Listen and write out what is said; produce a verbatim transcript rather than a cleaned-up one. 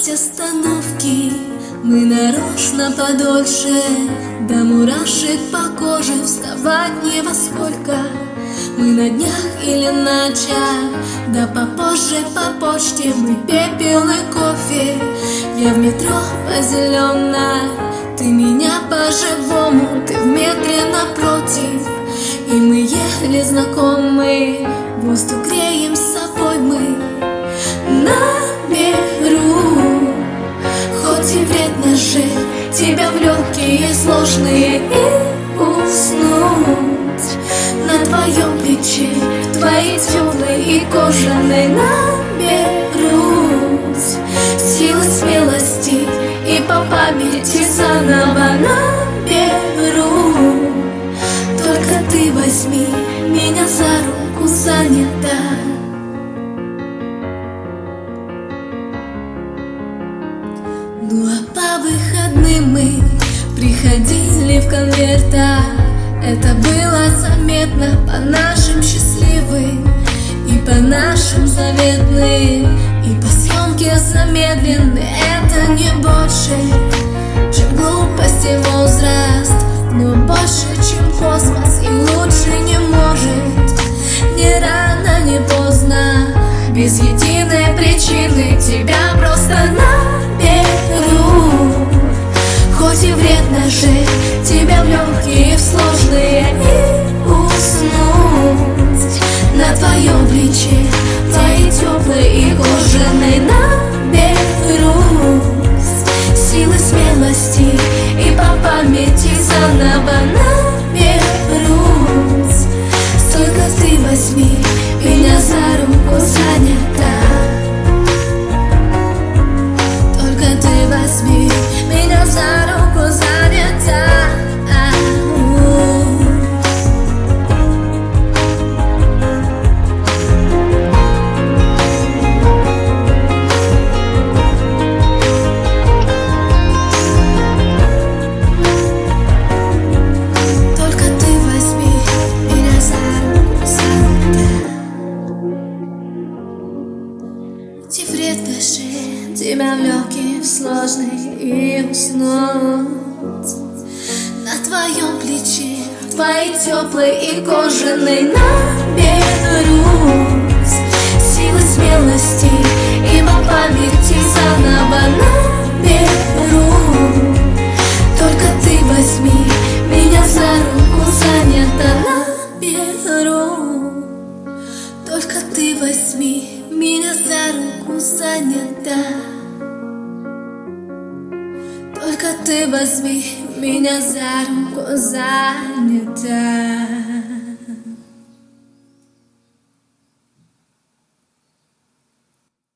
остановки мы нарочно подольше, до мурашек по коже вставать не во сколько. Мы на днях или на час, да попозже по почте мы пепел и кофе. Я в метро по зеленой, ты меня по-живому, ты в метре напротив. И мы ехали знакомые, воздух греем с собой мы. Наберу, хоть и вредно же, тебя в легкие сложные и уснуть на твоем плече, в твоей теплой и кожаной наберусь силы, смелости и по памяти заново наберу. Только ты возьми меня за руку, занята. Ну а по выходным мы приходили в конвертах. Это было заметно по нашим счастливым и по нашим заветным, и по съемке замедленной. Это не больше, чем глупость и возраст, но больше, чем космос, и лучше не может. Не рано, не поздно, без единой причины тебя просто наберу. Хоть и вредно же, тебя в легкие, в сложные и уснуть на твоем плече, твоей теплой и кожаной наберусь силы, смелости и по памяти заново наберусь. Только ты возьми меня за руку, занята. Только ты возьми меня за руку, занята. Только ты возьми меня за руку, занята. Те вредно же, тебя в легкие, в сложные и уснуть на твоем плече, в твоей теплой и кожаной наберусь силы, смелости и по памяти заново наберу. Только ты возьми меня за руку, занята, наберу. Только ты возьми меня за руку, занята. Только ты возьми меня за руку, занята.